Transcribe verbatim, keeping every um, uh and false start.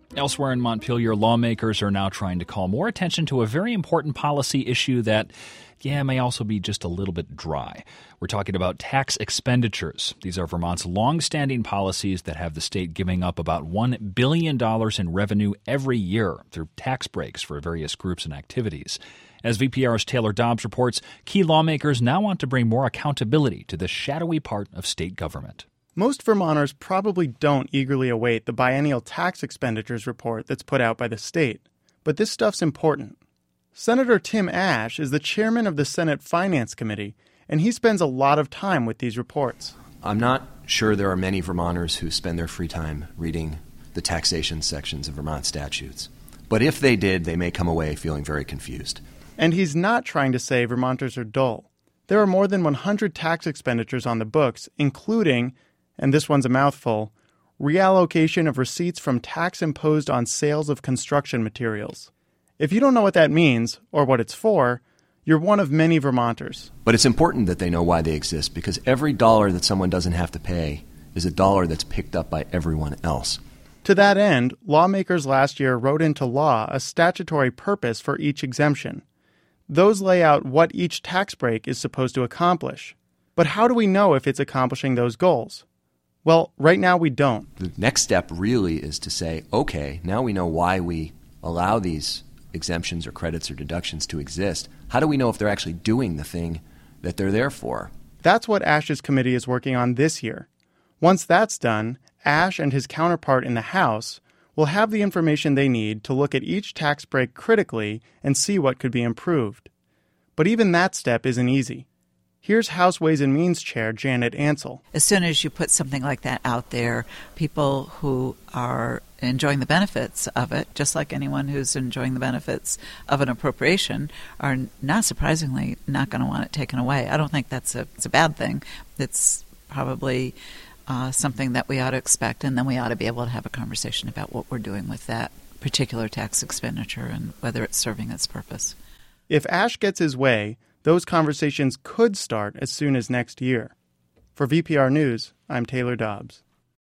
Elsewhere in Montpelier, lawmakers are now trying to call more attention to a very important policy issue that, yeah, may also be just a little bit dry. We're talking about tax expenditures. These are Vermont's long-standing policies that have the state giving up about one billion dollars in revenue every year through tax breaks for various groups and activities. As V P R's Taylor Dobbs reports, key lawmakers now want to bring more accountability to this shadowy part of state government. Most Vermonters probably don't eagerly await the biennial tax expenditures report that's put out by the state. But this stuff's important. Senator Tim Ashe is the chairman of the Senate Finance Committee, and he spends a lot of time with these reports. I'm not sure there are many Vermonters who spend their free time reading the taxation sections of Vermont statutes. But if they did, they may come away feeling very confused. And he's not trying to say Vermonters are dull. There are more than one hundred tax expenditures on the books, including, and this one's a mouthful, reallocation of receipts from tax imposed on sales of construction materials. If you don't know what that means, or what it's for, you're one of many Vermonters. But it's important that they know why they exist, because every dollar that someone doesn't have to pay is a dollar that's picked up by everyone else. To that end, lawmakers last year wrote into law a statutory purpose for each exemption. Those lay out what each tax break is supposed to accomplish. But how do we know if it's accomplishing those goals? Well, right now we don't. The next step really is to say, okay, now we know why we allow these exemptions or credits or deductions to exist. How do we know if they're actually doing the thing that they're there for? That's what Ashe's committee is working on this year. Once that's done, Ashe and his counterpart in the House will have the information they need to look at each tax break critically and see what could be improved. But even that step isn't easy. Here's House Ways and Means Chair Janet Ansell. As soon as you put something like that out there, people who are enjoying the benefits of it, just like anyone who's enjoying the benefits of an appropriation, are not surprisingly not going to want it taken away. I don't think that's a, it's a bad thing. It's probably uh, something that we ought to expect, and then we ought to be able to have a conversation about what we're doing with that particular tax expenditure and whether it's serving its purpose. If Ashe gets his way, those conversations could start as soon as next year. For V P R News, I'm Taylor Dobbs.